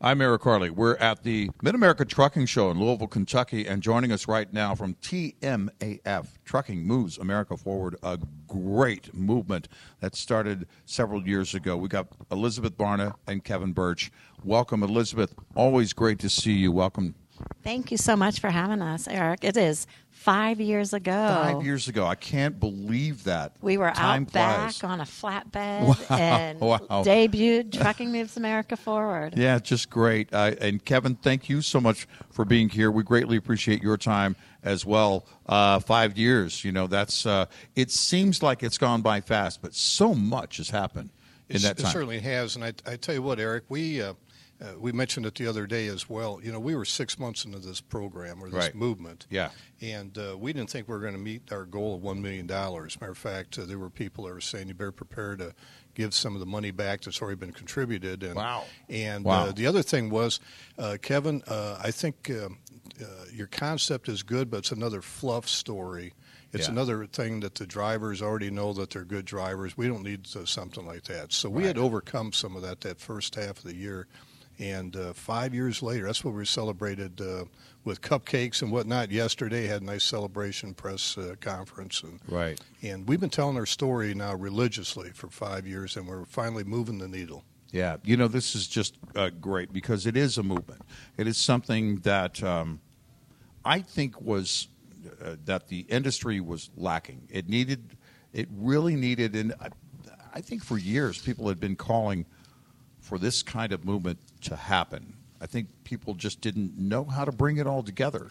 I'm Eric Harley. We're at the Mid-America Trucking Show in Louisville, Kentucky, and joining us right now from TMAF, Trucking Moves America Forward, a great movement that started several years ago. We got Elizabeth Barna and Kevin Birch. Welcome, Elizabeth. Always great to see you. Welcome. Thank you so much for having us, Eric. It is 5 years ago. 5 years ago. I can't believe that. We were Time out flies. back on a flatbed and debuted Trucking Moves America Forward. Yeah, just great. And Kevin, thank you so much for being here. We greatly appreciate your time as well. 5 years, that's. It seems like it's gone by fast, but so much has happened in that time. It certainly has, and I tell you what, Eric, we mentioned it the other day as well. We were 6 months into this program or this movement. Yeah. And we didn't think we were going to meet our goal of $1 million. Matter of fact, there were people that were saying you better prepare to give some of the money back that's already been contributed. And, wow. And wow. The other thing was, Kevin, I think your concept is good, but it's another fluff story. It's another thing that the drivers already know that they're good drivers. We don't need something like that. So we had overcome some of that first half of the year. And 5 years later, that's what we celebrated with cupcakes and whatnot. Yesterday, had a nice celebration press conference. And we've been telling our story now religiously for 5 years, and we're finally moving the needle. Yeah, this is just great because it is a movement. It is something that I think was that the industry was lacking. It really needed, and I think for years people had been calling for this kind of movement to happen. I think people just didn't know how to bring it all together,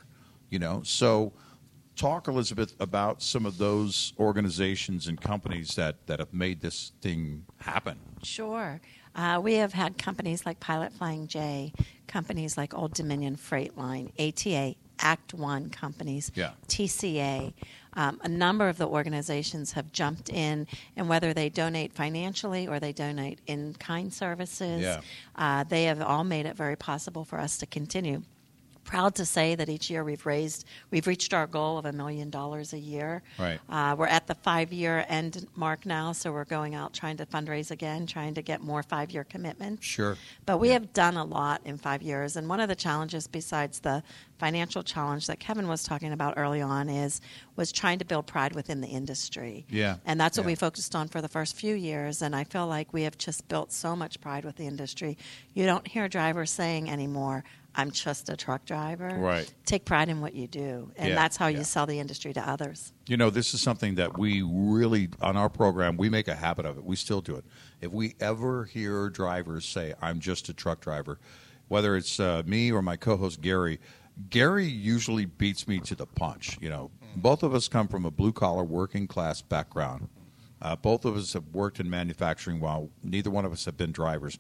So talk, Elizabeth, about some of those organizations and companies that have made this thing happen. Sure. We have had companies like Pilot Flying J, companies like Old Dominion Freight Line, ATA, Act One companies, TCA. A number of the organizations have jumped in, and whether they donate financially or they donate in-kind services, they have all made it very possible for us to continue. Proud to say that each year we've reached our goal of $1 million a year. Right. We're at the 5-year end mark now, so we're going out trying to fundraise again, trying to get more 5-year commitments. Sure. But we have done a lot in 5 years, and one of the challenges besides the financial challenge that Kevin was talking about early on was trying to build pride within the industry. Yeah. And that's what we focused on for the first few years, and I feel like we have just built so much pride with the industry. You don't hear drivers saying anymore, I'm just a truck driver. Right. Take pride in what you do, and that's how you sell the industry to others. This is something that we really, on our program, we make a habit of it. We still do it. If we ever hear drivers say, I'm just a truck driver, whether it's me or my co-host Gary usually beats me to the punch. Both of us come from a blue-collar, working-class background. Both of us have worked in manufacturing while neither one of us have been drivers.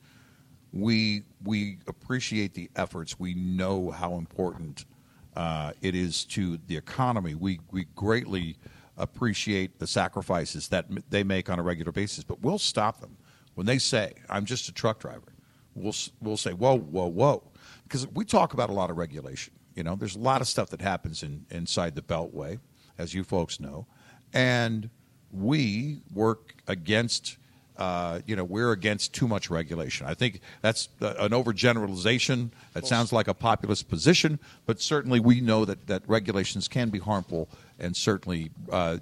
We appreciate the efforts. We know how important it is to the economy. We greatly appreciate the sacrifices that they make on a regular basis, but we'll stop them when they say, I'm just a truck driver. We'll say, whoa, because we talk about a lot of regulation. There's a lot of stuff that happens inside the Beltway, as you folks know, and we work against we're against too much regulation. I think that's an overgeneralization. That sounds like a populist position, but certainly we know that regulations can be harmful and certainly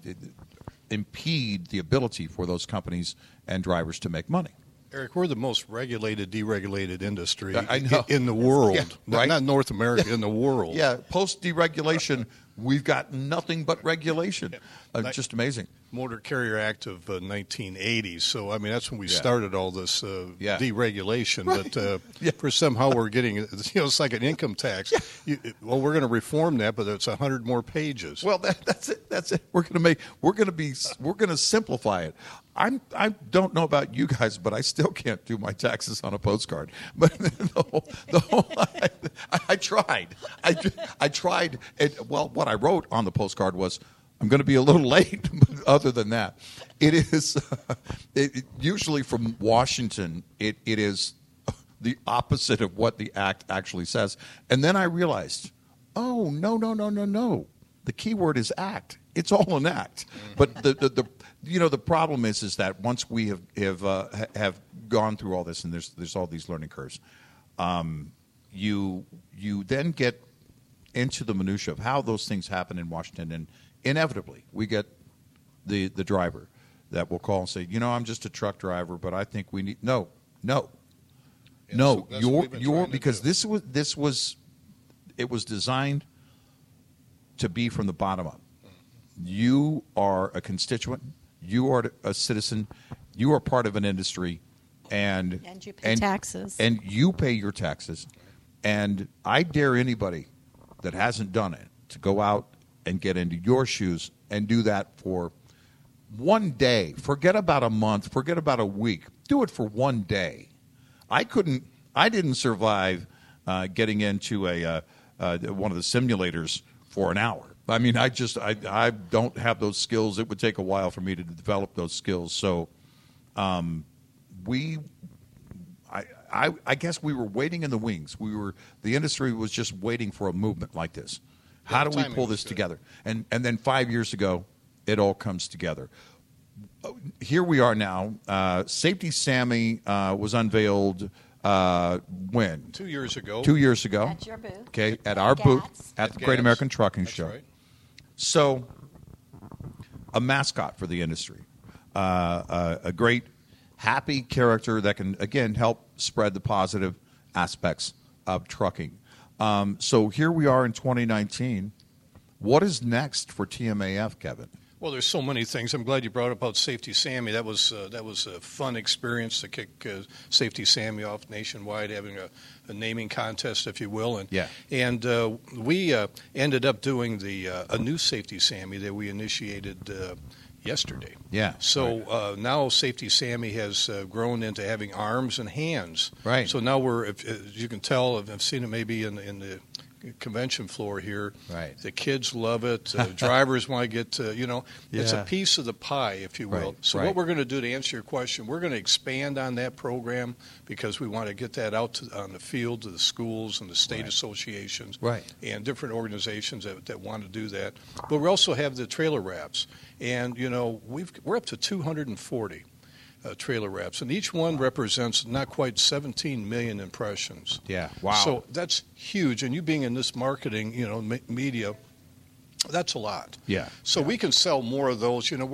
impede the ability for those companies and drivers to make money. Eric, we're the most regulated, deregulated industry I in the world. Yeah, right? Not North America, in the world. Yeah, post-deregulation, we've got nothing but regulation. Just amazing. Motor Carrier Act of 1980. So, that's when we started all this deregulation. Right. But for somehow we're getting, it's like an income tax. We're going to reform that, but it's 100 more pages. Well, that's it. That's it. We're going to simplify it. I don't know about you guys, but I still can't do my taxes on a postcard. But I tried. I tried. What I wrote on the postcard was, I'm going to be a little late, but other than that, it is usually from Washington. It is the opposite of what the act actually says. And then I realized, oh, no. The key word is act. It's all an act. But the problem is that once we have gone through all this, and there's all these learning curves, you then get into the minutia of how those things happen in Washington, and inevitably we get the driver that will call and say, I'm just a truck driver, but I think we need no. You're because this was it was designed to be from the bottom up. You are a constituent. You are a citizen. You are part of an industry, and you pay taxes. And you pay your taxes. And I dare anybody that hasn't done it to go out and get into your shoes and do that for one day. Forget about a month. Forget about a week. Do it for one day. I didn't survive getting into one of the simulators for an hour. I mean, I don't have those skills. It would take a while for me to develop those skills. So, I guess we were waiting in the wings. The industry was just waiting for a movement like this. How do we pull this together? And then 5 years ago, it all comes together. Here we are now. Safety Sammy was unveiled when? 2 years ago. 2 years ago. At your booth. Okay, at our booth at the Great American Trucking Show. Right. So, a mascot for the industry, a great, happy character that can, again, help spread the positive aspects of trucking. So here we are in 2019. What is next for TMAF, Kevin? Well, there's so many things. I'm glad you brought up about Safety Sammy. That was a fun experience to kick Safety Sammy off nationwide, having a naming contest, if you will. And we ended up doing a new Safety Sammy that we initiated yesterday. Yeah. So now Safety Sammy has grown into having arms and hands. Right. So now as you can tell, I've seen it maybe in the convention floor here. Right. The kids love it. Drivers want to get it's a piece of the pie, if you will. Right. So what we're going to do, to answer your question, we're going to expand on that program because we want to get that out on the field to the schools and the state associations and different organizations that want to do that. But we also have the trailer wraps, and we're up to 240. Trailer wraps, and each one represents not quite 17 million impressions. Yeah, wow. So that's huge, and you being in this marketing, media, that's a lot. Yeah. So we can sell more of those. And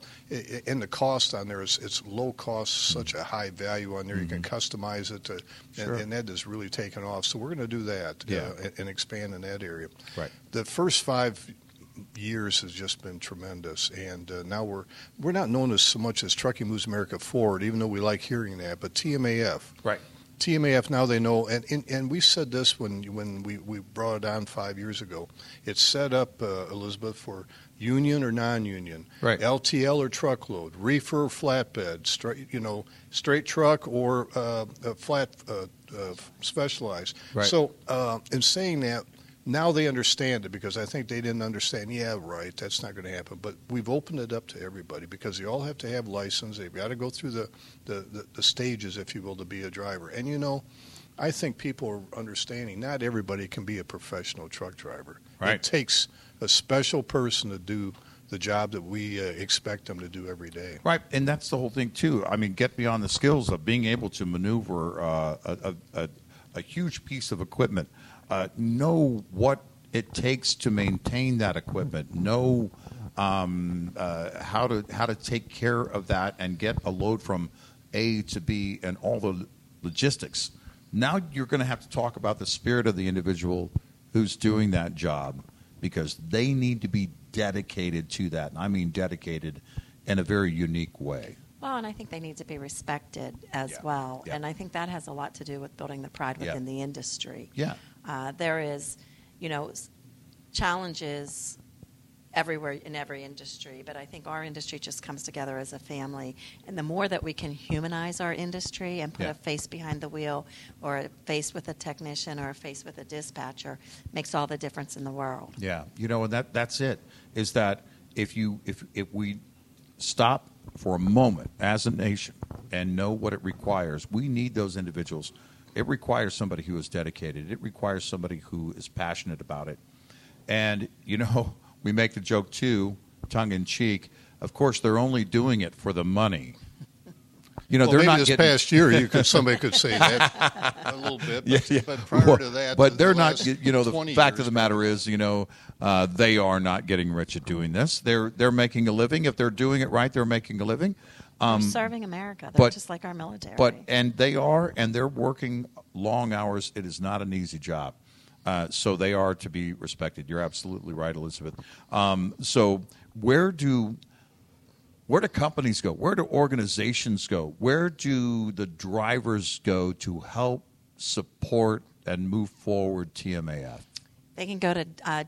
the cost on there it's low cost, such a high value on there. You can customize it, and that has really taken off. So we're going to do that and expand in that area. Right. The first 5 years has just been tremendous, and now we're not known as so much as Trucking Moves America Forward, even though we like hearing that. But TMAF, right? TMAF, now they know, and we said this when we brought it on 5 years ago. It's set up, Elizabeth, for union or non-union, right? LTL or truckload, reefer, flatbed, straight truck or flat specialized. Right. So in saying that, now they understand it, because I think they didn't understand. Yeah, right, that's not going to happen. But we've opened it up to everybody, because they all have to have license. They've got to go through the stages, if you will, to be a driver. And, I think people are understanding not everybody can be a professional truck driver. Right. It takes a special person to do the job that we expect them to do every day. Right, and that's the whole thing, too. I mean, get beyond the skills of being able to maneuver a huge piece of equipment. Know what it takes to maintain that equipment. Know how to take care of that and get a load from A to B and all the logistics. Now you're going to have to talk about the spirit of the individual who's doing that job, because they need to be dedicated to that. And I mean dedicated in a very unique way. Well, and I think they need to be respected as well. Yeah. And I think that has a lot to do with building the pride within the industry. Yeah. There is, challenges everywhere in every industry, but I think our industry just comes together as a family. And the more that we can humanize our industry and put a face behind the wheel, or a face with a technician, or a face with a dispatcher, makes all the difference in the world. Yeah, and that's it. Is that if we stop for a moment as a nation and know what it requires, we need those individuals. It requires somebody who is dedicated. It requires somebody who is passionate about it. And, we make the joke, too, tongue-in-cheek, of course, they're only doing it for the money. they're maybe not this getting, past year. Somebody could say that a little bit, but prior to that, but they're not. The fact of the matter is, they are not getting rich at doing this. They're making a living. If they're doing it right, they're making a living. They're serving America. They're just like our military. And they're working long hours. It is not an easy job. So they are to be respected. You're absolutely right, Elizabeth. So where do companies go? Where do organizations go? Where do the drivers go to help support and move forward TMAF? They can go to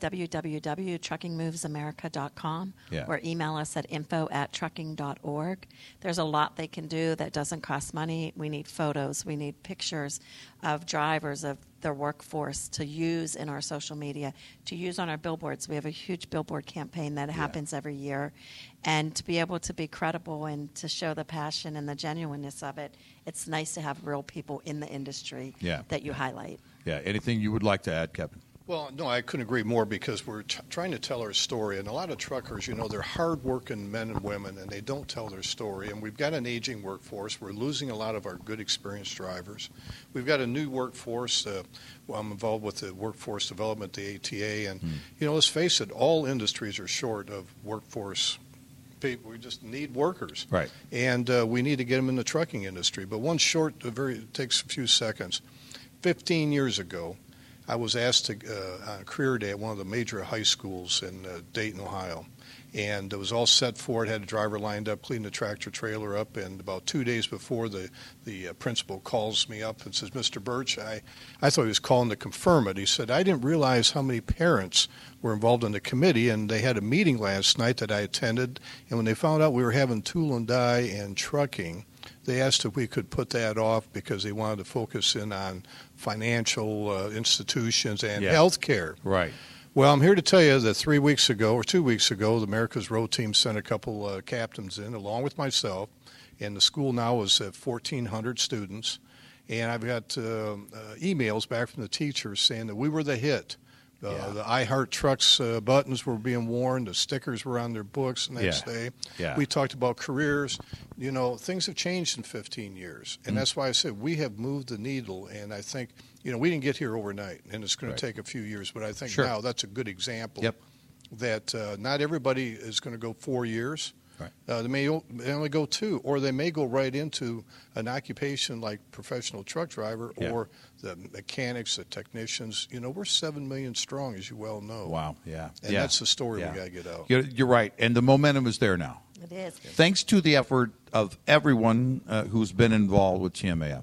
www.truckingmovesamerica.com or email us at info@trucking.org. There's a lot they can do that doesn't cost money. We need photos. We need pictures of drivers, of their workforce to use in our social media, to use on our billboards. We have a huge billboard campaign that happens every year. And to be able to be credible and to show the passion and the genuineness of it, it's nice to have real people in the industry that you highlight. Yeah. Anything you would like to add, Kevin? Well, no, I couldn't agree more because we're trying to tell our story. And a lot of truckers, they're hardworking men and women, and they don't tell their story. And we've got an aging workforce. We're losing a lot of our good, experienced drivers. We've got a new workforce. I'm involved with the workforce development, the ATA. And, let's face it, all industries are short of workforce people. We just need workers. Right. And we need to get them in the trucking industry. But one short, it takes a few seconds. 15 years ago, I was asked to on a career day at one of the major high schools in Dayton, Ohio, and it was all set for it. Had a driver lined up, cleaned the tractor trailer up, and about 2 days before, the principal calls me up and says, "Mr. Birch," I thought he was calling to confirm it. He said, "I didn't realize how many parents were involved in the committee, and they had a meeting last night that I attended, and when they found out we were having tool and die and trucking, they asked if we could put that off because they wanted to focus in on financial institutions and health care." Right. Well, I'm here to tell you that 3 weeks ago or 2 weeks ago, the America's Road Team sent a couple captains in along with myself, and the school now is at 1,400 students. And I've got emails back from the teachers saying that we were the hit. The I Heart Trucks buttons were being worn. The stickers were on their books the next day. Yeah. We talked about careers. Things have changed in 15 years. And that's why I said we have moved the needle. And I think, we didn't get here overnight. And it's going to take a few years. But I think now that's a good example that not everybody is going to go 4 years. Right. They may only go 2, or they may go right into an occupation like professional truck driver or the mechanics, the technicians. We're 7 million strong, as you well know. Wow, yeah. And that's the story we got to get out. You're right, and the momentum is there now. It is. Thanks to the effort of everyone who's been involved with TMAF.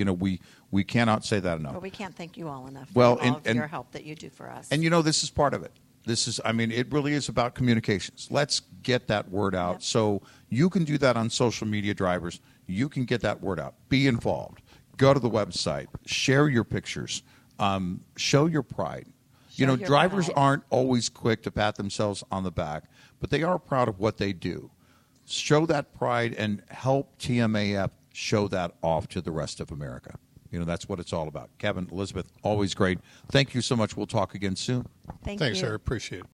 We cannot say that enough. Well, we can't thank you all enough for all of your help that you do for us. And this is part of it. It really is about communications. Let's get that word out. Yep. So you can do that on social media, drivers. You can get that word out. Be involved. Go to the website. Share your pictures. Show your pride. Drivers aren't always quick to pat themselves on the back, but they are proud of what they do. Show that pride and help TMAF show that off to the rest of America. That's what it's all about. Kevin, Elizabeth, always great. Thank you so much. We'll talk again soon. Thanks, Eric. Appreciate it.